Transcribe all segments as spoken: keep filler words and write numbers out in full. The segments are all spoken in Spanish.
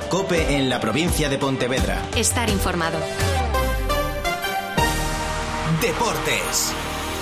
COPE en la provincia de Pontevedra. Estar informado. Deportes.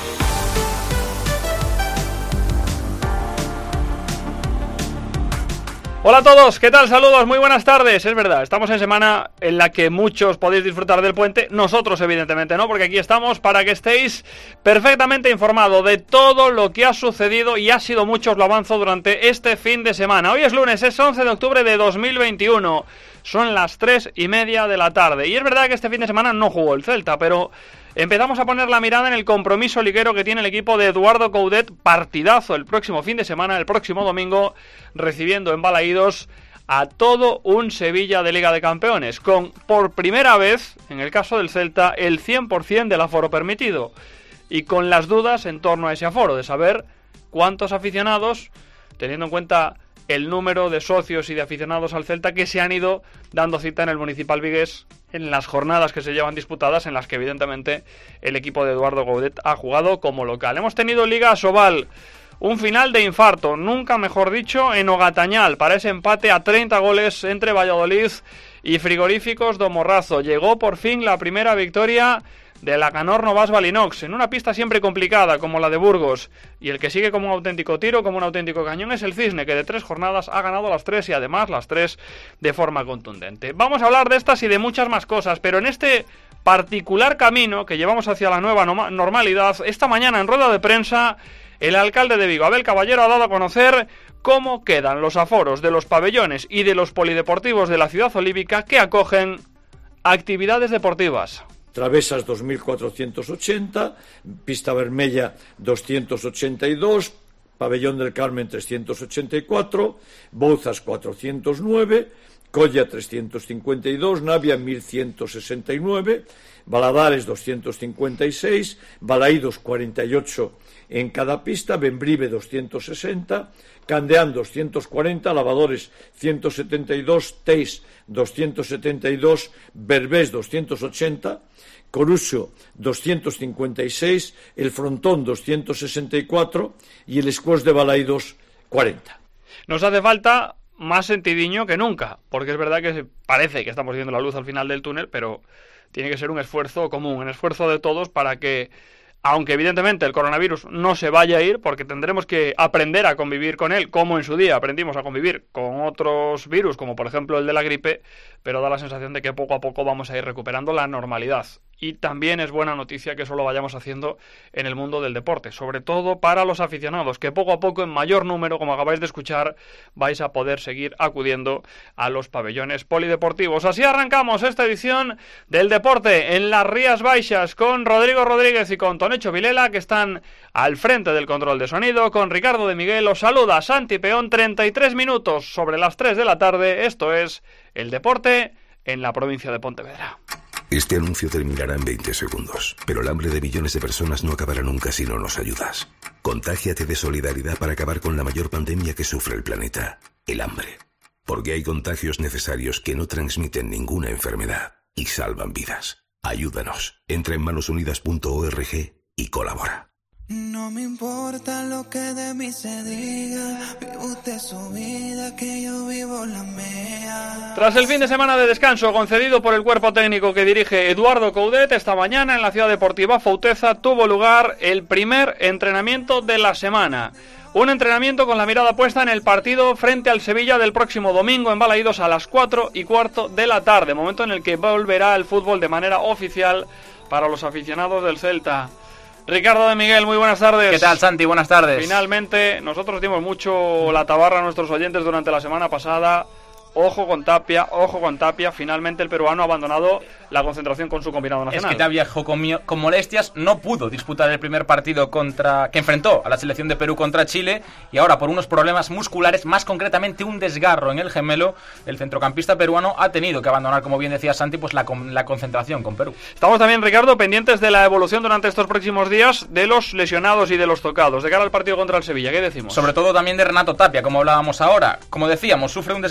Hola a todos, ¿qué tal? Saludos, muy buenas tardes. Es verdad, estamos en semana en la que muchos podéis disfrutar del puente, nosotros evidentemente no, porque aquí estamos para que estéis perfectamente informados de todo lo que ha sucedido, y ha sido mucho, os lo avanzo, durante este fin de semana. Hoy es lunes, es once de octubre de dos mil veintiuno, son las tres y media de la tarde, y es verdad que este fin de semana no jugó el Celta, pero empezamos a poner la mirada en el compromiso liguero que tiene el equipo de Eduardo Coudet. Partidazo el próximo fin de semana, el próximo domingo, recibiendo en Balaídos a todo un Sevilla de Liga de Campeones, con por primera vez, en el caso del Celta, el cien por ciento del aforo permitido, y con las dudas en torno a ese aforo, de saber cuántos aficionados, teniendo en cuenta el número de socios y de aficionados al Celta que se han ido dando cita en el Municipal Vigués en las jornadas que se llevan disputadas, en las que evidentemente el equipo de Eduardo Coudet ha jugado como local. Hemos tenido Liga Asobal, un final de infarto, nunca mejor dicho, en Ogatañal, para ese empate a treinta goles entre Valladolid y Frigoríficos do Morrazo. Llegó por fin la primera victoria de la Canor Novas Balinox, en una pista siempre complicada como la de Burgos, y el que sigue como un auténtico tiro, como un auténtico cañón, es el Cisne, que de tres jornadas ha ganado las tres, y además las tres de forma contundente. Vamos a hablar de estas y de muchas más cosas, pero en este particular camino que llevamos hacia la nueva no- normalidad, esta mañana en rueda de prensa, el alcalde de Vigo, Abel Caballero, ha dado a conocer cómo quedan los aforos de los pabellones y de los polideportivos de la ciudad olívica que acogen actividades deportivas. Travesas dos mil cuatrocientos ochenta, Pista Vermella doscientos ochenta y dos, Pabellón del Carmen trescientos ochenta y cuatro, Bouzas cuatrocientos nueve, Colla trescientos cincuenta y dos, Navia mil ciento sesenta y nueve, Valadares doscientos cincuenta y seis, Balaídos cuarenta y ocho en cada pista, Bembrive doscientos sesenta, Candeán doscientos cuarenta, Lavadores ciento setenta y dos, Teis doscientos setenta y dos, Berbés doscientos ochenta, Coruso doscientos cincuenta y seis, El Frontón doscientos sesenta y cuatro y el Escuós de Balaídos cuarenta. Nos hace falta más sentidiño que nunca, porque es verdad que parece que estamos viendo la luz al final del túnel, pero tiene que ser un esfuerzo común, un esfuerzo de todos para que, aunque evidentemente el coronavirus no se vaya a ir, porque tendremos que aprender a convivir con él, como en su día aprendimos a convivir con otros virus, como por ejemplo el de la gripe, pero da la sensación de que poco a poco vamos a ir recuperando la normalidad. Y también es buena noticia que eso lo vayamos haciendo en el mundo del deporte, sobre todo para los aficionados, que poco a poco, en mayor número, como acabáis de escuchar, vais a poder seguir acudiendo a los pabellones polideportivos. Así arrancamos esta edición del deporte en las Rías Baixas, con Rodrigo Rodríguez y con Tonecho Vilela, que están al frente del control de sonido. Con Ricardo de Miguel os saluda Santi Peón. Treinta y tres minutos sobre las tres de la tarde. Esto es el deporte en la provincia de Pontevedra. Este anuncio terminará en veinte segundos, pero el hambre de millones de personas no acabará nunca si no nos ayudas. Contágiate de solidaridad para acabar con la mayor pandemia que sufre el planeta, el hambre. Porque hay contagios necesarios que no transmiten ninguna enfermedad y salvan vidas. Ayúdanos. Entra en manos unidas punto org y colabora. No me importa lo que de mí se diga, vive usted su vida, que yo vivo la mía. Tras el fin de semana de descanso concedido por el cuerpo técnico que dirige Eduardo Coudet, esta mañana en la ciudad deportiva Fouteza tuvo lugar el primer entrenamiento de la semana. Un entrenamiento con la mirada puesta en el partido frente al Sevilla del próximo domingo en Balaídos a las cuatro y cuarto de la tarde, momento en el que volverá el fútbol de manera oficial para los aficionados del Celta. Ricardo de Miguel, muy buenas tardes. ¿Qué tal, Santi? Buenas tardes. Finalmente, nosotros dimos mucho la tabarra a nuestros oyentes durante la semana pasada. Ojo con Tapia, ojo con Tapia. Finalmente el peruano ha abandonado la concentración con su combinado nacional. Es que Tapia viajó con, con molestias, no pudo disputar el primer partido contra que enfrentó a la selección de Perú contra Chile, y ahora por unos problemas musculares, más concretamente un desgarro en el gemelo, el centrocampista peruano ha tenido que abandonar, como bien decía Santi, pues la, la concentración con Perú. Estamos también, Ricardo, pendientes de la evolución durante estos próximos días de los lesionados y de los tocados de cara al partido contra el Sevilla. ¿Qué decimos? Sobre todo también de Renato Tapia, como hablábamos ahora. Como decíamos, sufre un desgarro en el gemelo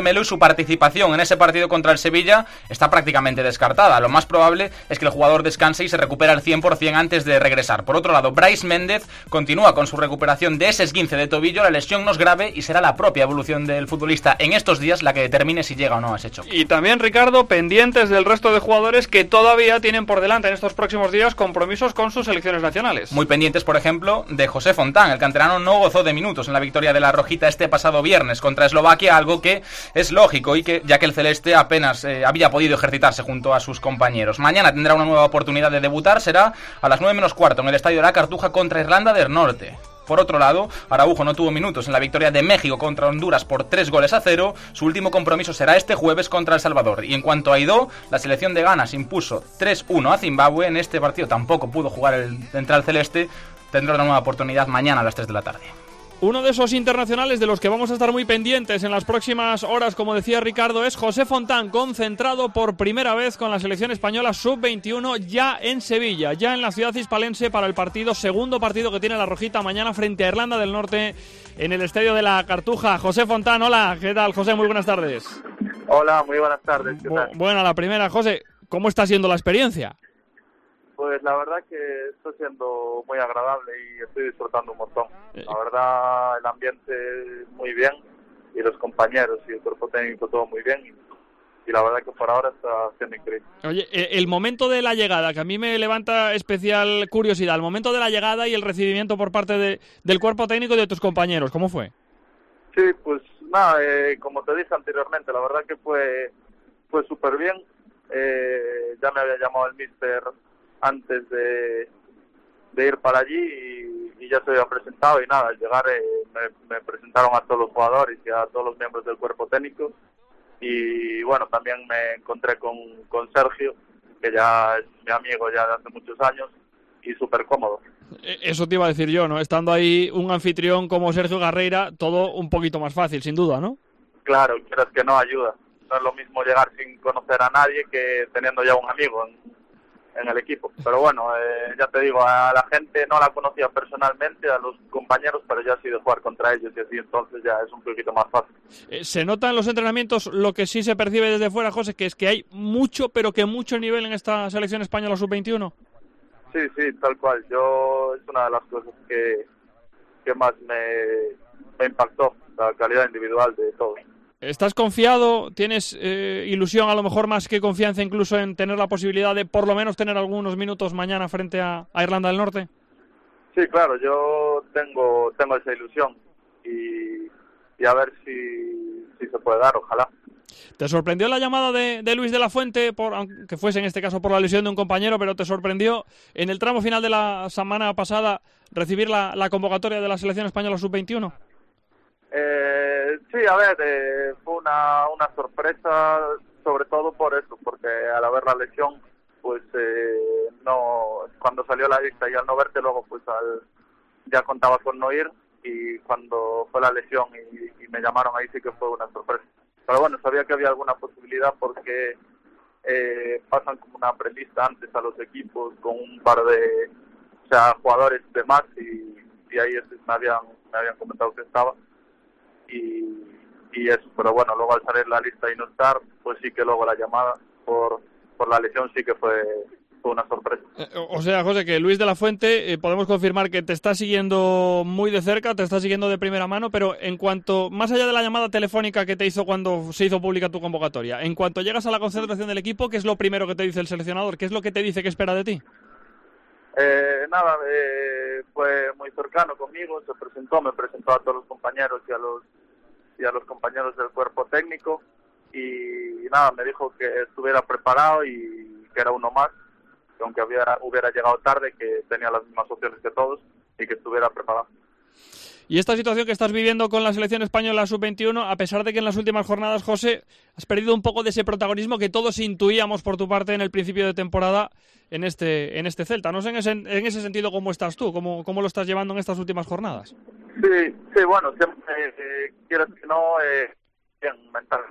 gemelo y su participación en ese partido contra el Sevilla está prácticamente descartada. Lo más probable es que el jugador descanse y se recupere al cien por ciento antes de regresar. Por otro lado, Brais Méndez continúa con su recuperación de ese esguince de tobillo. La lesión no es grave y será la propia evolución del futbolista en estos días la que determine si llega o no a ese choque. Y también, Ricardo, pendientes del resto de jugadores que todavía tienen por delante en estos próximos días compromisos con sus selecciones nacionales. Muy pendientes, por ejemplo, de José Fontán. El canterano no gozó de minutos en la victoria de la Rojita este pasado viernes contra Eslovaquia, algo que es lógico y que ya que el celeste apenas eh, había podido ejercitarse junto a sus compañeros. Mañana tendrá una nueva oportunidad de debutar, será a las nueve menos cuarto en el Estadio de la Cartuja contra Irlanda del Norte. Por otro lado, Araujo no tuvo minutos en la victoria de México contra Honduras por tres goles a cero. Su último compromiso será este jueves contra El Salvador. Y en cuanto a Aidó, la selección de Ghana se impuso tres uno a Zimbabue. En este partido tampoco pudo jugar el central celeste. Tendrá una nueva oportunidad mañana a las tres de la tarde. Uno de esos internacionales de los que vamos a estar muy pendientes en las próximas horas, como decía Ricardo, es José Fontán, concentrado por primera vez con la selección española sub veintiuno ya en Sevilla, ya en la ciudad hispalense para el partido, segundo partido que tiene la Rojita mañana frente a Irlanda del Norte en el Estadio de la Cartuja. José Fontán, hola, ¿qué tal, José? Muy buenas tardes. Hola, muy buenas tardes, ¿qué tal? Bueno, la primera, José, ¿cómo está siendo la experiencia? Pues la verdad que está siendo muy agradable y estoy disfrutando un montón. La verdad, el ambiente muy bien y los compañeros y el cuerpo técnico todo muy bien. Y, y la verdad que por ahora está siendo increíble. Oye, el momento de la llegada, que a mí me levanta especial curiosidad, el momento de la llegada y el recibimiento por parte de, del cuerpo técnico y de tus compañeros, ¿cómo fue? Sí, pues nada, eh, como te dije anteriormente, la verdad que fue, fue súper bien. Eh, ya me había llamado el míster antes de, de ir para allí y, y ya se había presentado y nada, al llegar eh, me, me presentaron a todos los jugadores y a todos los miembros del cuerpo técnico y bueno, también me encontré con, con Sergio, que ya es mi amigo ya de hace muchos años y súper cómodo. Eso te iba a decir yo, ¿no? Estando ahí un anfitrión como Sergio Garreira, todo un poquito más fácil, sin duda, ¿no? Claro, pero es que no ayuda. No es lo mismo llegar sin conocer a nadie que teniendo ya un amigo en, en el equipo. Pero bueno, eh, ya te digo, a la gente no la conocía personalmente, a los compañeros, pero ya sí de jugar contra ellos y así, entonces ya es un poquito más fácil. Eh, se nota en los entrenamientos lo que sí se percibe desde fuera, José, que es que hay mucho, pero que mucho nivel en esta selección española sub veintiuno. Sí, sí, tal cual. Yo es una de las cosas que, que más me, me impactó, la calidad individual de todos. ¿Estás confiado? ¿Tienes eh, ilusión, a lo mejor más que confianza, incluso en tener la posibilidad de por lo menos tener algunos minutos mañana frente a, a Irlanda del Norte? Sí, claro, yo tengo tengo esa ilusión y, y a ver si, si se puede dar, ojalá. ¿Te sorprendió la llamada de, de Luis de la Fuente, por, aunque fuese en este caso por la lesión de un compañero, pero te sorprendió en el tramo final de la semana pasada recibir la, la convocatoria de la selección española sub veintiuno? Eh, sí, a ver, eh, fue una, una sorpresa, sobre todo por eso, porque al haber la lesión, pues eh, no, cuando salió la lista y al no verte luego, pues al, ya contaba con no ir, y cuando fue la lesión y, y me llamaron ahí sí que fue una sorpresa. Pero bueno, sabía que había alguna posibilidad porque eh, pasan como una prelista antes a los equipos con un par de, o sea, jugadores de más y, y ahí me habían, me habían comentado que estaba. Y, y eso, pero bueno, luego al salir la lista y no estar, pues sí que luego la llamada por, por la lesión sí que fue, fue una sorpresa. O sea, José, que Luis de la Fuente, eh, podemos confirmar que te está siguiendo muy de cerca, te está siguiendo de primera mano, pero en cuanto, más allá de la llamada telefónica que te hizo cuando se hizo pública tu convocatoria, en cuanto llegas a la concentración del equipo, ¿qué es lo primero que te dice el seleccionador? ¿Qué es lo que te dice que espera de ti? Eh, nada, eh, fue muy cercano conmigo, se presentó, me presentó a todos los compañeros y a los y a los compañeros del cuerpo técnico y nada, me dijo que estuviera preparado y que era uno más, que aunque hubiera, hubiera llegado tarde, que tenía las mismas opciones que todos y que estuviera preparado. Y esta situación que estás viviendo con la selección española sub veintiuno, a pesar de que en las últimas jornadas, José, has perdido un poco de ese protagonismo que todos intuíamos por tu parte en el principio de temporada en este en este Celta. No sé en ese, en ese sentido cómo estás tú, cómo, cómo lo estás llevando en estas últimas jornadas. Sí, sí, bueno, siempre eh, quieres que no, eh, bien mental.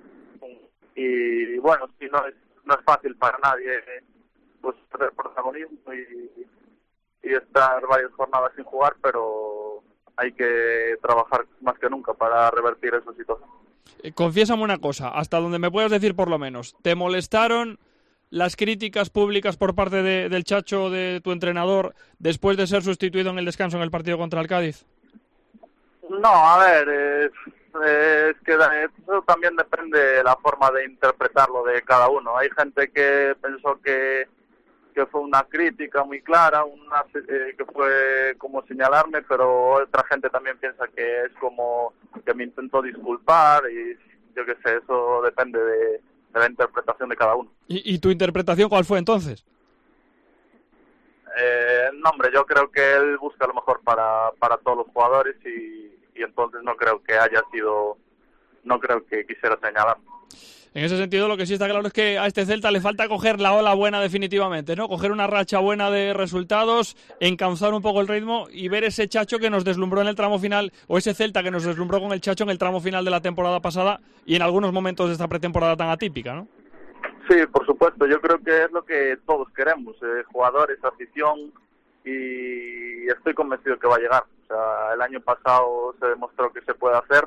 Y bueno, sí, no es, no es fácil para nadie eh, pues perder protagonismo y, y estar varias jornadas sin jugar, pero hay que trabajar más que nunca para revertir esa situación. Eh, confiésame una cosa, hasta donde me puedas decir por lo menos, ¿te molestaron las críticas públicas por parte de, del Chacho, de tu entrenador, después de ser sustituido en el descanso en el partido contra el Cádiz? No, a ver, eh, eh, es que eso también depende de la forma de interpretarlo de cada uno. Hay gente que pensó que, que fue una crítica muy clara, una, eh, que fue como señalarme, pero otra gente también piensa que es como que me intentó disculpar y yo qué sé, eso depende de, de la interpretación de cada uno. ¿Y, ¿Y tu interpretación cuál fue entonces? Eh, no, hombre, yo creo que él busca lo mejor para, para todos los jugadores y, y entonces no creo que haya sido, no creo que quisiera señalar. En ese sentido, lo que sí está claro es que a este Celta le falta coger la ola buena definitivamente, ¿no? Coger una racha buena de resultados, encauzar un poco el ritmo y ver ese Chacho que nos deslumbró en el tramo final, o ese Celta que nos deslumbró con el Chacho en el tramo final de la temporada pasada y en algunos momentos de esta pretemporada tan atípica, ¿no? Sí, por supuesto. Yo creo que es lo que todos queremos, eh, jugadores, afición, y estoy convencido que va a llegar. O sea, el año pasado se demostró que se puede hacer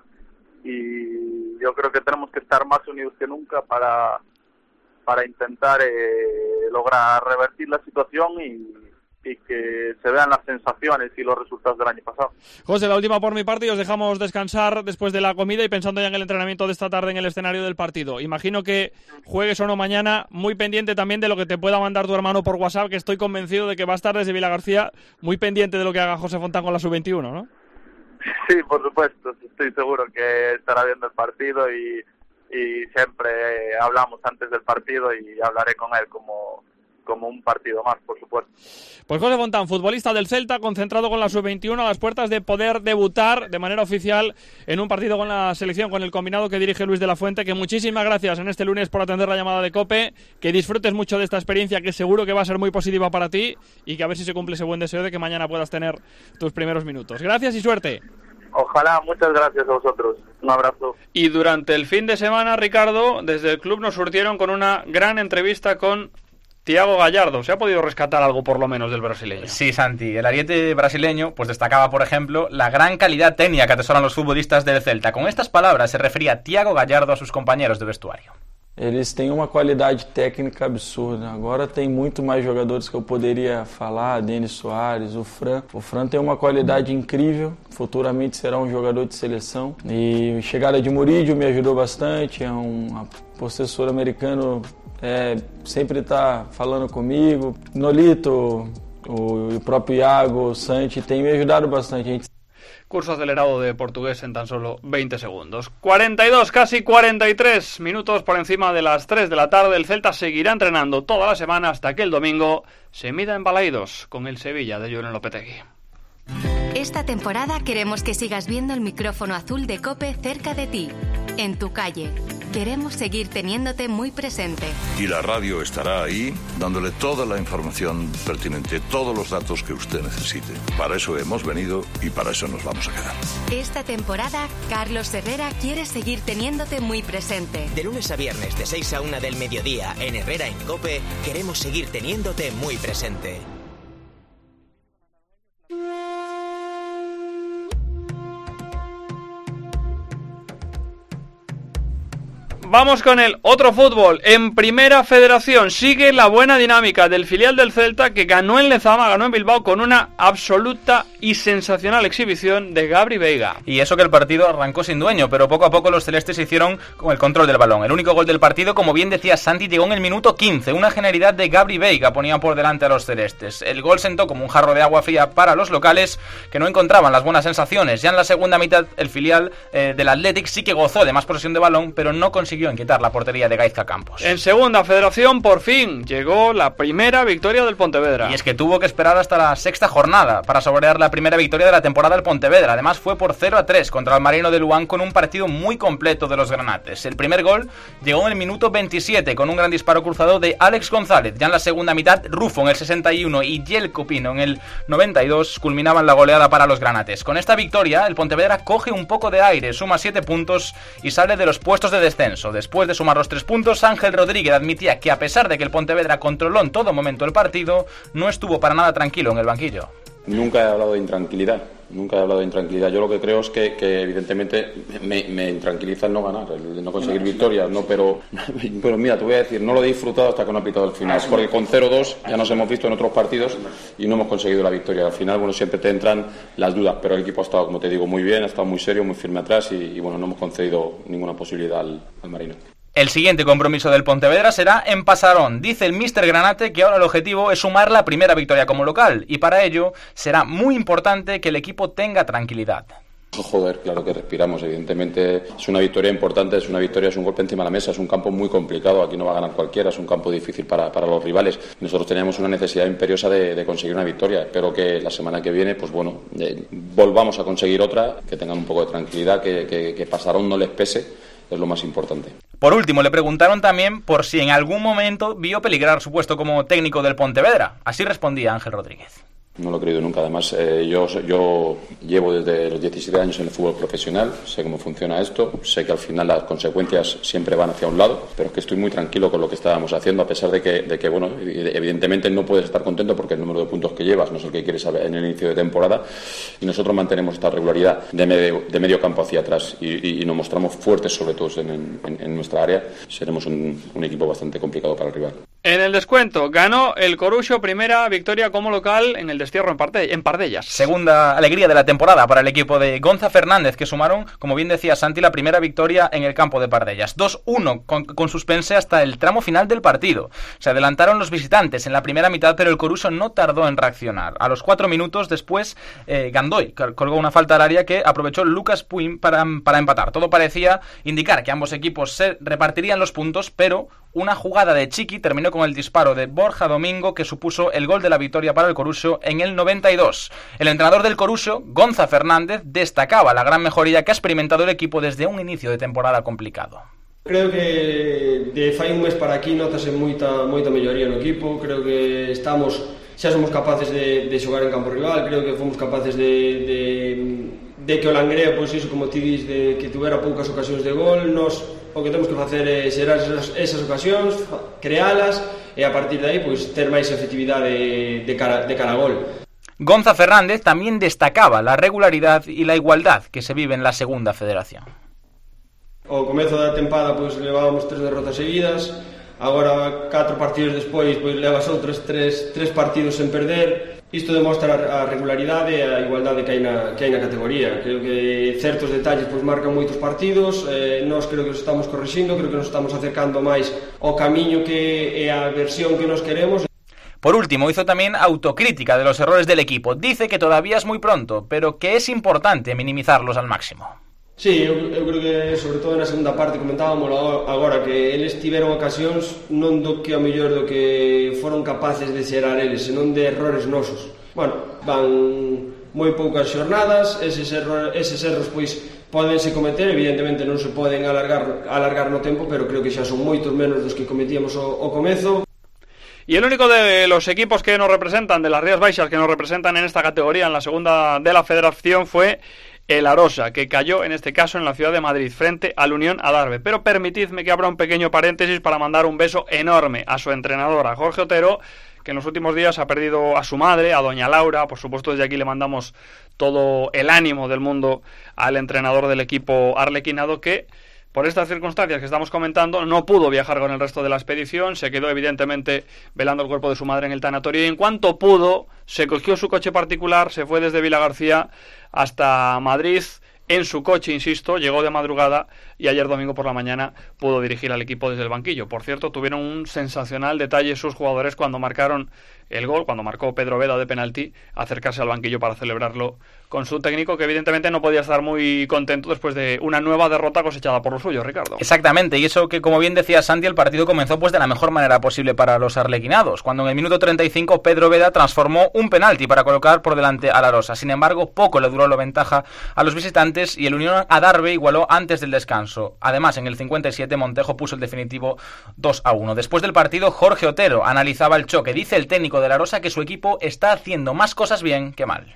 y yo creo que tenemos que estar más unidos que nunca para para intentar eh, lograr revertir la situación y, y que se vean las sensaciones y los resultados del año pasado. José, la última por mi parte y os dejamos descansar después de la comida y pensando ya en el entrenamiento de esta tarde en el escenario del partido. Imagino que juegues o no mañana, muy pendiente también de lo que te pueda mandar tu hermano por WhatsApp, que estoy convencido de que va a estar desde Vilagarcía muy pendiente de lo que haga José Fontán con la sub veintiuno, ¿no? Sí, por supuesto, estoy seguro que estará viendo el partido y, y siempre hablamos antes del partido y hablaré con él como, como un partido más, por supuesto. Pues José Fontán, futbolista del Celta, concentrado con la sub veintiuno a las puertas de poder debutar de manera oficial en un partido con la selección, con el combinado que dirige Luis de la Fuente, que muchísimas gracias en este lunes por atender la llamada de COPE, que disfrutes mucho de esta experiencia que seguro que va a ser muy positiva para ti y que a ver si se cumple ese buen deseo de que mañana puedas tener tus primeros minutos. Gracias y suerte. Ojalá, muchas gracias a vosotros. Un abrazo. Y durante el fin de semana, Ricardo, desde el club nos surtieron con una gran entrevista con Thiago Gallardo. ¿Se ha podido rescatar algo por lo menos del brasileño? Sí, Santi. El ariete brasileño pues destacaba, por ejemplo, la gran calidad técnica que atesoran los futbolistas del Celta. Con estas palabras se refería Thiago Gallardo a sus compañeros de vestuario. Eles têm uma qualidade técnica absurda. Agora tem muito mais jogadores que eu poderia falar, Denis Soares, o Fran. O Fran tem uma qualidade incrível, futuramente será um jogador de seleção. E a chegada de Murillo me ajudou bastante, é um professor americano, é, sempre está falando comigo. Nolito, o, o próprio Iago, o Santi, tem me ajudado bastante. A gente... Curso acelerado de portugués en tan solo veinte segundos. cuarenta y dos, casi cuarenta y tres minutos por encima de las tres de la tarde. El Celta seguirá entrenando toda la semana hasta que el domingo se mida en Balaidos con el Sevilla de Julen Lopetegui. Esta temporada queremos que sigas viendo el micrófono azul de COPE cerca de ti, en tu calle. Queremos seguir teniéndote muy presente. Y la radio estará ahí, dándole toda la información pertinente, todos los datos que usted necesite. Para eso hemos venido y para eso nos vamos a quedar. Esta temporada, Carlos Herrera quiere seguir teniéndote muy presente. De lunes a viernes, de seis a una del mediodía, en Herrera en COPE, queremos seguir teniéndote muy presente. Vamos con el otro fútbol. En Primera Federación sigue la buena dinámica del filial del Celta, que ganó en Lezama, ganó en Bilbao con una absoluta y sensacional exhibición de Gabri Veiga. Y eso que el partido arrancó sin dueño, pero poco a poco los celestes se hicieron con el control del balón. El único gol del partido, como bien decía Santi, llegó en el minuto quince. Una genialidad de Gabri Veiga ponía por delante a los celestes. El gol sentó como un jarro de agua fría para los locales, que no encontraban las buenas sensaciones. Ya en la segunda mitad el filial eh, del Athletic sí que gozó de más posesión de balón, pero no consiguió en quitar la portería de Gaizka Campos. En Segunda Federación por fin llegó la primera victoria del Pontevedra. Y es que tuvo que esperar hasta la sexta jornada para saborear la primera victoria de la temporada del Pontevedra. Además fue por cero a tres contra el Marino de Luán, con un partido muy completo de los granates. El primer gol llegó en el minuto veintisiete con un gran disparo cruzado de Alex González. Ya en la segunda mitad, Rufo en el sesenta y uno y Jelko Pino en el noventa y dos culminaban la goleada para los granates. Con esta victoria el Pontevedra coge un poco de aire, suma siete puntos y sale de los puestos de descenso. Después de sumar los tres puntos, Ángel Rodríguez admitía que a pesar de que el Pontevedra controló en todo momento el partido, no estuvo para nada tranquilo en el banquillo. Nunca he hablado de intranquilidad. Nunca he hablado de intranquilidad. Yo lo que creo es que, que evidentemente me, me intranquiliza el no ganar, el no conseguir victorias, ¿no? Pero, pero mira, te voy a decir, no lo he disfrutado hasta que no ha pitado el final, porque con cero dos ya nos hemos visto en otros partidos y no hemos conseguido la victoria. Al final, bueno, siempre te entran las dudas, pero el equipo ha estado, como te digo, muy bien, ha estado muy serio, muy firme atrás y, y bueno, no hemos concedido ninguna posibilidad al, al Marino. El siguiente compromiso del Pontevedra será en Pasarón. Dice el míster Granate que ahora el objetivo es sumar la primera victoria como local y para ello será muy importante que el equipo tenga tranquilidad. Joder, claro que respiramos, evidentemente es una victoria importante, es una victoria, es un golpe encima de la mesa, es un campo muy complicado, aquí no va a ganar cualquiera, es un campo difícil para, para los rivales. Nosotros teníamos una necesidad imperiosa de, de conseguir una victoria, espero que la semana que viene, pues bueno, eh, volvamos a conseguir otra, que tengan un poco de tranquilidad, que, que, que Pasarón no les pese, es lo más importante. Por último, le preguntaron también por si en algún momento vio peligrar su puesto como técnico del Pontevedra. Así respondía Ángel Rodríguez. No lo he creído nunca. Además, eh, yo, yo llevo desde los diecisiete años en el fútbol profesional, sé cómo funciona esto, sé que al final las consecuencias siempre van hacia un lado, pero es que estoy muy tranquilo con lo que estábamos haciendo, a pesar de que, de que bueno, evidentemente no puedes estar contento porque el número de puntos que llevas no es el que quieres saber en el inicio de temporada, y nosotros mantenemos esta regularidad de medio, de medio campo hacia atrás y, y, y nos mostramos fuertes, sobre todo en, en, en nuestra área. Seremos un, un equipo bastante complicado para el rival. En el descuento, ganó el Coruxo, primera victoria como local en el destierro en, Parte, en Pardellas. Segunda alegría de la temporada para el equipo de Gonza Fernández, que sumaron, como bien decía Santi, la primera victoria en el campo de Pardellas. dos uno, con, con suspense hasta el tramo final del partido. Se adelantaron los visitantes en la primera mitad, pero el Coruxo no tardó en reaccionar. A los cuatro minutos después, eh, Gandoy colgó una falta al área que aprovechó Lucas Puin para, para empatar. Todo parecía indicar que ambos equipos se repartirían los puntos, pero una jugada de Chiqui terminó con el disparo de Borja Domingo, que supuso el gol de la victoria para el Coruxo en el noventa y dos. El entrenador del Coruxo, Gonza Fernández, destacaba la gran mejoría que ha experimentado el equipo desde un inicio de temporada complicado. Creo que de fai un mes para aquí notase moita, moita melloría no equipo. Creo que estamos, xa somos capaces de, de xogar en campo rival. Creo que fomos capaces de, de, de que o Langreo, pois iso como ti dis, de que tuvera poucas ocasións de gol. Nos o que temos que facer é xerar esas, esas ocasións, crealas e a partir de aí pois ter máis efectividade de cara, de cara a gol. Gonza Fernández también destacaba la regularidad y la igualdad que se vive en la segunda federación. O comezo da tempada pois levábamos tres derrotas seguidas, agora catro partidos despois pois levas outros tres, tres partidos sen perder. Isto demostra a regularidade e a igualdade que hai na, que hai na categoría. Creo que certos detalles pois marcan moitos partidos, eh, nós creo que nos estamos corrixindo, creo que nos estamos acercando máis ao camiño que é a versión que nos queremos. Por último, hizo también autocrítica de los errores del equipo. Dice que todavía es muy pronto, pero que es importante minimizarlos al máximo. Sí, eu, eu creo que sobre todo na segunda parte comentábamos agora que eles tiveron ocasións non do que a mellor do que foron capaces de xerar eles, senón de errores nosos. Bueno, van moi poucas xornadas, eses errores, eses erros pois pódense cometer, evidentemente non se poden alargar, alargar no tempo, pero creo que xa son moitos menos dos que cometíamos o, o comezo. Y el único de los equipos que nos representan, de las Rías Baixas que nos representan en esta categoría, en la segunda de la federación, fue el Arosa, que cayó en este caso en la ciudad de Madrid frente al Unión Adarve. Pero permitidme que abra un pequeño paréntesis para mandar un beso enorme a su entrenador, a Jorge Otero, que en los últimos días ha perdido a su madre, a doña Laura. Por supuesto, desde aquí le mandamos todo el ánimo del mundo al entrenador del equipo arlequinado, que por estas circunstancias que estamos comentando no pudo viajar con el resto de la expedición. Se quedó evidentemente velando el cuerpo de su madre en el tanatorio y en cuanto pudo se cogió su coche particular, se fue desde Vilagarcía hasta Madrid en su coche, insisto, llegó de madrugada y ayer domingo por la mañana pudo dirigir al equipo desde el banquillo. Por cierto, tuvieron un sensacional detalle sus jugadores cuando marcaron el gol, cuando marcó Pedro Veda de penalti, acercarse al banquillo para celebrarlo con su técnico, que evidentemente no podía estar muy contento después de una nueva derrota cosechada por los suyos, Ricardo. Exactamente, y eso que, como bien decía Santi, el partido comenzó pues de la mejor manera posible para los arlequinados, cuando en el minuto treinta y cinco Pedro Veda transformó un penalti para colocar por delante a la Arosa. Sin embargo, poco le duró la ventaja a los visitantes y el Unión Adarve igualó antes del descanso. Además, en el cincuenta y siete Montejo puso el definitivo dos a uno. Después del partido, Jorge Otero analizaba el choque. Dice el técnico de la Arosa que su equipo está haciendo más cosas bien que mal.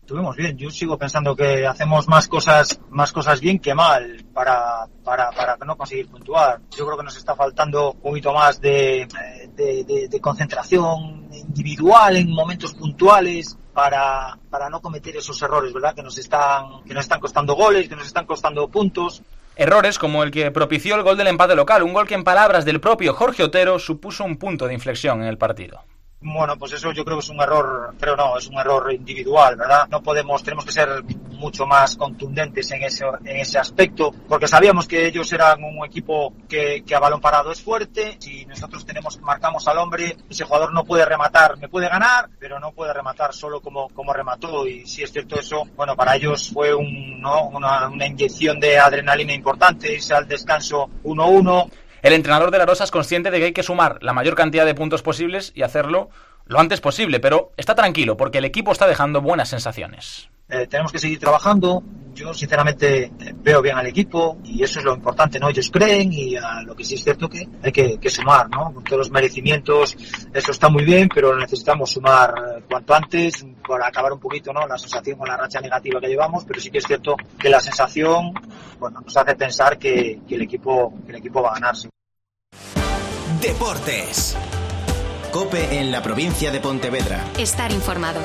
estuvimos bien. Yo sigo pensando que hacemos más cosas más cosas bien que mal para para para no conseguir puntuar. Yo creo que nos está faltando un poquito más de, de, de, de concentración individual en momentos puntuales para para no cometer esos errores, ¿verdad? Que nos están que nos están costando goles, que nos están costando puntos. Errores como el que propició el gol del empate local, un gol que en palabras del propio Jorge Otero supuso un punto de inflexión en el partido. Bueno, pues eso yo creo que es un error, pero no, es un error individual, ¿verdad? No podemos, tenemos que ser mucho más contundentes en ese, en ese aspecto, porque sabíamos que ellos eran un equipo que, que a balón parado es fuerte. Si nosotros tenemos, marcamos al hombre, ese jugador no puede rematar, me puede ganar, pero no puede rematar solo como, como remató, y si es cierto eso, bueno, para ellos fue un, ¿no? una, una inyección de adrenalina importante, irse al descanso uno uno. El entrenador de la Rosa es consciente de que hay que sumar la mayor cantidad de puntos posibles y hacerlo lo antes posible, pero está tranquilo porque el equipo está dejando buenas sensaciones. Eh, tenemos que seguir trabajando. Yo sinceramente eh, veo bien al equipo y eso es lo importante, ¿no? Ellos creen y a lo que sí es cierto que hay que, que sumar, ¿no? Con todos los merecimientos, eso está muy bien, pero necesitamos sumar eh, cuanto antes para acabar un poquito, ¿no? La sensación con la racha negativa que llevamos, pero sí que es cierto que la sensación, bueno, nos hace pensar que, que el equipo, que el equipo va a ganar. Sí. Deportes. COPE en la provincia de Pontevedra. Estar informado.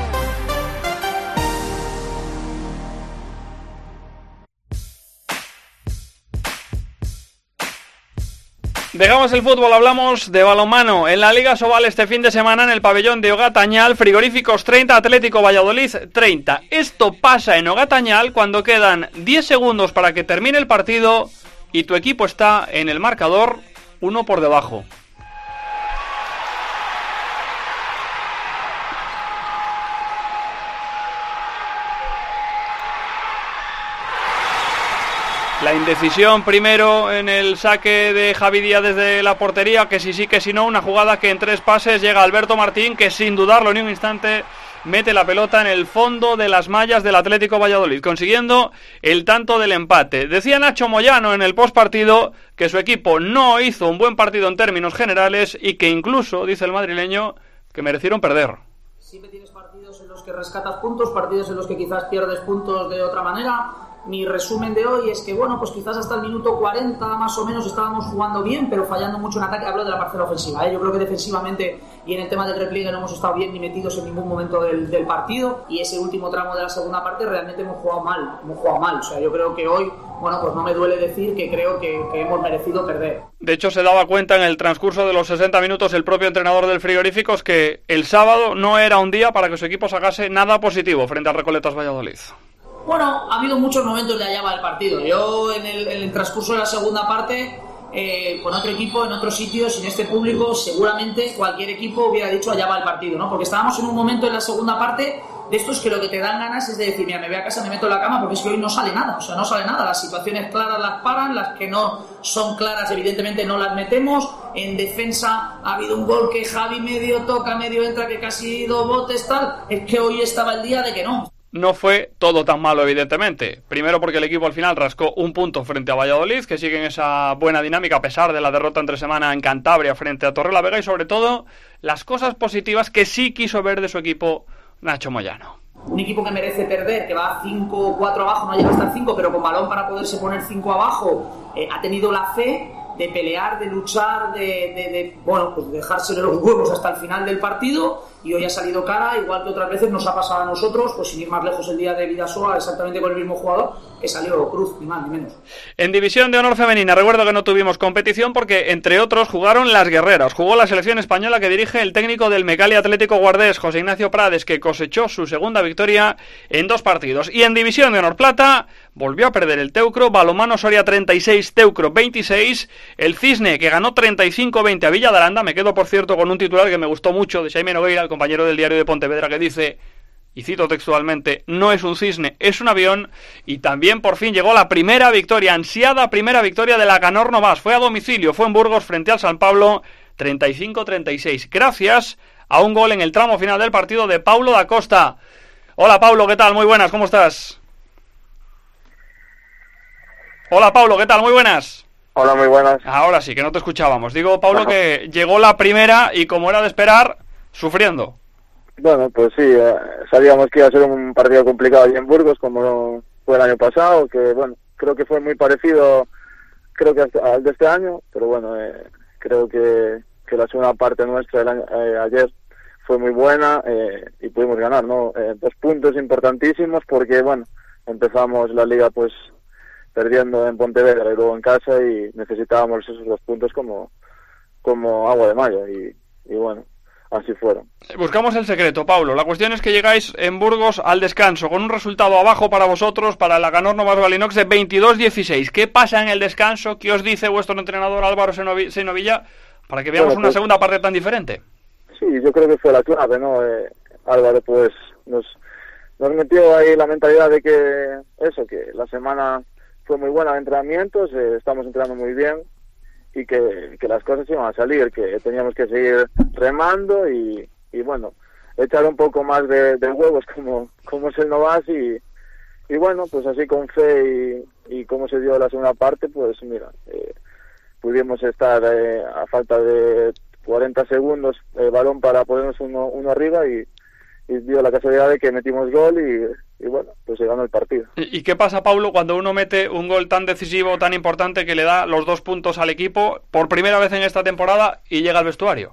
Dejamos el fútbol, hablamos de balonmano. En la Liga Sobal este fin de semana en el pabellón de Ogatañal, Frigoríficos treinta, Atlético Valladolid treinta. Esto pasa en Ogatañal cuando quedan diez segundos para que termine el partido y tu equipo está en el marcador uno por debajo. La indecisión primero en el saque de Javi Díaz desde la portería, que si sí, que si no, una jugada que en tres pases llega Alberto Martín, que sin dudarlo ni un instante mete la pelota en el fondo de las mallas del Atlético Valladolid, consiguiendo el tanto del empate. Decía Nacho Moyano en el postpartido que su equipo no hizo un buen partido en términos generales y que incluso, dice el madrileño, que merecieron perder. Siempre tienes partidos en los que rescatas puntos, partidos en los que quizás pierdes puntos de otra manera. Mi resumen de hoy es que, bueno, pues quizás hasta el minuto cuarenta más o menos estábamos jugando bien, pero fallando mucho en ataque. Hablo de la parcela ofensiva, ¿eh? Yo creo que defensivamente y en el tema del repliegue no hemos estado bien ni metidos en ningún momento del, del partido, y ese último tramo de la segunda parte realmente hemos jugado mal, hemos jugado mal. O sea, yo creo que hoy, bueno, pues no me duele decir que creo que, que hemos merecido perder. De hecho, se daba cuenta en el transcurso de los sesenta minutos el propio entrenador del Frigoríficos que el sábado no era un día para que su equipo sacase nada positivo frente al Recoletas Valladolid. Bueno, ha habido muchos momentos de allá va el partido. Yo en el, en el transcurso de la segunda parte, eh, con otro equipo, en otro sitio, sin este público, seguramente cualquier equipo hubiera dicho allá va el partido, ¿no? Porque estábamos en un momento en la segunda parte de estos que lo que te dan ganas es de decir, mira, me voy a casa, me meto en la cama, porque es que hoy no sale nada, o sea, no sale nada. Las situaciones claras las paran, las que no son claras evidentemente no las metemos. En defensa ha habido un gol que Javi medio toca, medio entra, que casi dos botes, tal. Es que hoy estaba el día de que no. No fue todo tan malo, evidentemente. Primero porque el equipo al final rascó un punto frente a Valladolid, que sigue en esa buena dinámica a pesar de la derrota entre semana en Cantabria frente a Torrelavega, y sobre todo las cosas positivas que sí quiso ver de su equipo Nacho Moyano. Un equipo que merece perder, que va cinco o cuatro abajo, no llega hasta el cinco, pero con balón para poderse poner cinco abajo, eh, ha tenido la fe de pelear, de luchar, de, de, de bueno, pues dejárselo los huevos hasta el final del partido, y hoy ha salido cara, igual que otras veces nos ha pasado a nosotros, pues sin ir más lejos el día de Vidasoa, exactamente con el mismo jugador, que salió Cruz, ni más ni menos. En División de Honor Femenina, recuerdo que no tuvimos competición porque, entre otros, jugaron las guerreras. Jugó la selección española que dirige el técnico del Mecali Atlético Guardés, José Ignacio Prades, que cosechó su segunda victoria en dos partidos. Y en División de Honor Plata, volvió a perder el Teucro, Balonmano Soria treinta y seis, Teucro veintiséis, el Cisne, que ganó treinta y cinco veinte a Villa de Aranda. Me quedo, por cierto, con un titular que me gustó mucho, de Xaime Nogueira, el compañero del Diario de Pontevedra, que dice, y cito textualmente, no es un cisne, es un avión. Y también por fin llegó la primera victoria, ansiada primera victoria de la Canor Novas. Fue a domicilio, fue en Burgos frente al San Pablo, treinta y cinco treinta y seis, gracias a un gol en el tramo final del partido de Paulo da Costa. Hola Paulo, ¿qué tal? Muy buenas, ¿cómo estás? Hola Paulo, ¿qué tal? Muy buenas. Hola, muy buenas. Ahora sí, que no te escuchábamos. Digo, Paulo, Ajá. que llegó la primera y, como era de esperar, sufriendo. Bueno, pues sí, eh, sabíamos que iba a ser un partido complicado allí en Burgos, como fue el año pasado, que bueno, creo que fue muy parecido, creo que hasta al de este año, pero bueno, eh, creo que, que la segunda parte nuestra el año, eh, ayer fue muy buena eh, y pudimos ganar, ¿no? Eh, dos puntos importantísimos porque, bueno, empezamos la liga pues perdiendo en Pontevedra y luego en casa y necesitábamos esos dos puntos como, como agua de mayo y, y bueno, así fueron. Buscamos el secreto, Pablo. La cuestión es que llegáis en Burgos al descanso con un resultado abajo para vosotros, para la Laganor Novas Valinox de veintidós dieciséis. ¿Qué pasa en el descanso? ¿Qué os dice vuestro entrenador Álvaro Senovilla para que veamos bueno, una pues, segunda parte tan diferente? Sí, yo creo que fue la clave, ¿no? Eh, Álvaro pues nos, nos metió ahí la mentalidad de que eso, que la semana fue muy buena de entrenamientos, eh, estamos entrenando muy bien y que, que las cosas iban a salir, que teníamos que seguir remando y, y bueno, echar un poco más de, de huevos como, como es el Novas y, y bueno, pues así con fe y, y como se dio la segunda parte, pues mira, eh, pudimos estar eh, a falta de cuarenta segundos eh, balón para ponernos uno, uno arriba y, y dio la casualidad de que metimos gol y, y bueno, pues se ganó el partido. ¿Y qué pasa, Pablo, cuando uno mete un gol tan decisivo, tan importante que le da los dos puntos al equipo por primera vez en esta temporada y llega al vestuario?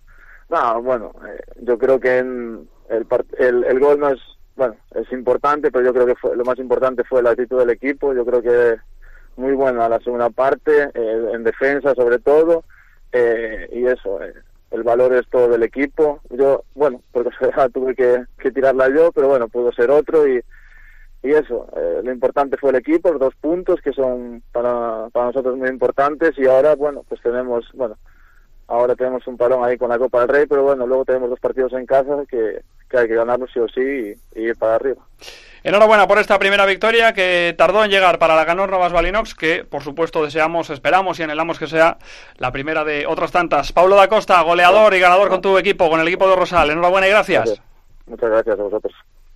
No, bueno, eh, yo creo que en el, el, el gol no es, bueno, es importante, pero yo creo que fue, lo más importante fue la actitud del equipo. Yo creo que muy buena la segunda parte, eh, en defensa sobre todo, eh, y eso, eh, el valor es todo del equipo. Yo, bueno, porque tuve que, que tirarla yo, pero bueno, pudo ser otro y, y eso, eh, lo importante fue el equipo, los dos puntos que son para, para nosotros muy importantes y ahora, bueno, pues tenemos, bueno, ahora tenemos un parón ahí con la Copa del Rey, pero bueno, luego tenemos dos partidos en casa que, que hay que ganarlos sí o sí y, y ir para arriba. Enhorabuena por esta primera victoria que tardó en llegar para la Laganor Novas Valinox, que por supuesto deseamos, esperamos y anhelamos que sea la primera de otras tantas. Pablo da Costa, goleador y ganador con tu equipo, con el equipo de Rosal. Enhorabuena y gracias. Gracias. Muchas gracias a vosotros.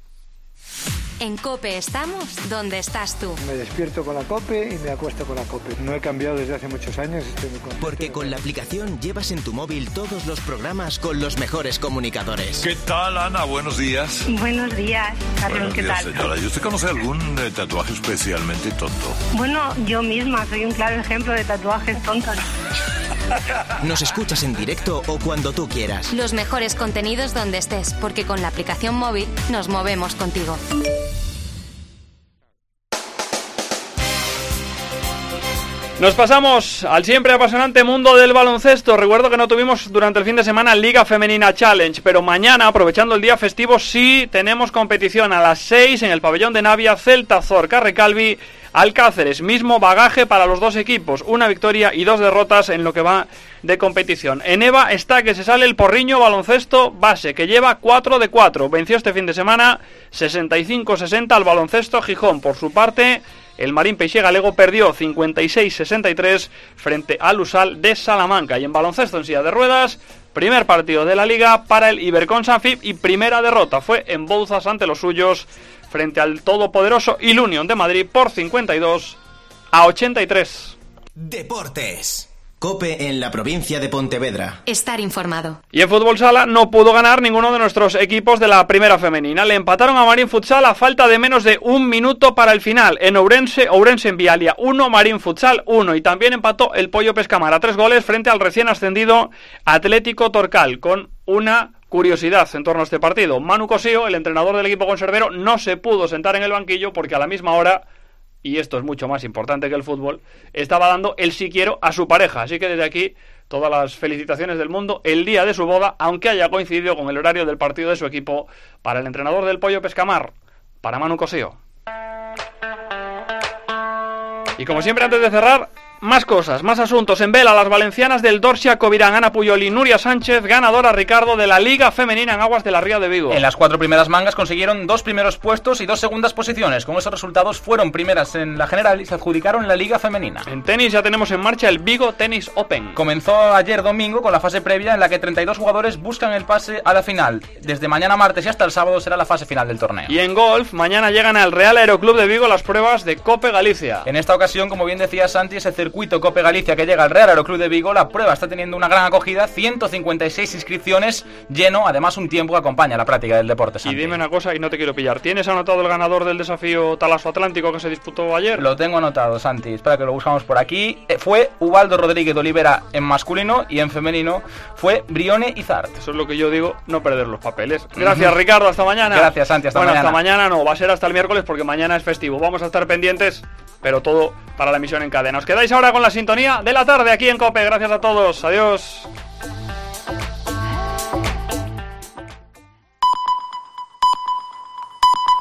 En COPE estamos donde estás tú. Me despierto con la COPE y me acuesto con la COPE. No he cambiado desde hace muchos años. Estoy muy contento. Porque con la aplicación llevas en tu móvil todos los programas con los mejores comunicadores. ¿Qué tal, Ana? Buenos días. Buenos días, Carlos. Buenos ¿Qué días, tal? Señora. ¿Y usted conoce algún eh, tatuaje especialmente tonto? Bueno, yo misma soy un claro ejemplo de tatuajes tontos. Nos escuchas en directo o cuando tú quieras. Los mejores contenidos donde estés, porque con la aplicación móvil nos movemos contigo. Nos pasamos al siempre apasionante mundo del baloncesto. Recuerdo que no tuvimos durante el fin de semana Liga Femenina Challenge, pero mañana, aprovechando el día festivo, sí tenemos competición a las seis en el pabellón de Navia, Celta Zorca Recalvi Alcáceres. Mismo bagaje para los dos equipos, una victoria y dos derrotas en lo que va de competición. En EVA está que se sale el Porriño Baloncesto Base, que lleva cuatro de cuatro. Venció este fin de semana sesenta y cinco sesenta al Baloncesto Gijón. Por su parte, el Marín Peixe Galego perdió cincuenta y seis sesenta y tres frente al Usal de Salamanca. Y en baloncesto en silla de ruedas, primer partido de la Liga para el Ibercon Sanfib y primera derrota fue en Bouzas ante los suyos frente al todopoderoso Ilunion de Madrid por cincuenta y dos a ochenta y tres. Deportes. COPE en la provincia de Pontevedra. Estar informado. Y en fútbol sala no pudo ganar ninguno de nuestros equipos de la primera femenina. Le empataron a Marín Futsal a falta de menos de un minuto para el final. En Ourense, Ourense en Vialia uno, Marín Futsal uno. Y también empató el Pollo Pescamar a tres goles frente al recién ascendido Atlético Torcal, con una curiosidad en torno a este partido. Manu Cosío, el entrenador del equipo conservero, no se pudo sentar en el banquillo porque a la misma hora, y esto es mucho más importante que el fútbol, estaba dando el sí quiero a su pareja. Así que desde aquí, todas las felicitaciones del mundo el día de su boda, aunque haya coincidido con el horario del partido de su equipo, para el entrenador del Pollo Pescamar, para Manu Cosío. Y como siempre, antes de cerrar, más cosas, más asuntos. En vela, las valencianas del Dorsia Covirán, Ana Puyol y Nuria Sánchez, ganadora, Ricardo, de la Liga Femenina en Aguas de la Ría de Vigo. En las cuatro primeras mangas consiguieron dos primeros puestos y dos segundas posiciones. Con esos resultados fueron primeras en la general y se adjudicaron la Liga Femenina. En tenis ya tenemos en marcha el Vigo Tennis Open. Comenzó ayer domingo con la fase previa en la que treinta y dos jugadores buscan el pase a la final. Desde mañana martes y hasta el sábado será la fase final del torneo. Y en golf, mañana llegan al Real Aeroclub de Vigo las pruebas de Cope Galicia. En esta ocasión, como bien decía Santi, se circula circuito Cope Galicia que llega al Real Aeroclub de Vigo. La prueba está teniendo una gran acogida, ciento cincuenta y seis inscripciones, lleno, además un tiempo que acompaña la práctica del deporte, Santi. Y dime una cosa y no te quiero pillar, ¿tienes anotado el ganador del desafío Talaso Atlántico que se disputó ayer? Lo tengo anotado, Santi, espera que lo buscamos por aquí. Eh, fue Ubaldo Rodríguez de Olivera en masculino y en femenino fue Brione Izart. Eso es lo que yo digo, no perder los papeles. Gracias, uh-huh. Ricardo, hasta mañana. Gracias, Santi, hasta bueno, mañana. Hasta mañana no, va a ser hasta el miércoles porque mañana es festivo. Vamos a estar pendientes, pero todo para la emisión en cadena. Os quedáis ahora con la sintonía de la tarde aquí en COPE. Gracias a todos, adiós.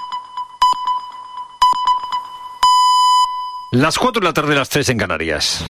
Las cuatro de la tarde, las tres en Canarias.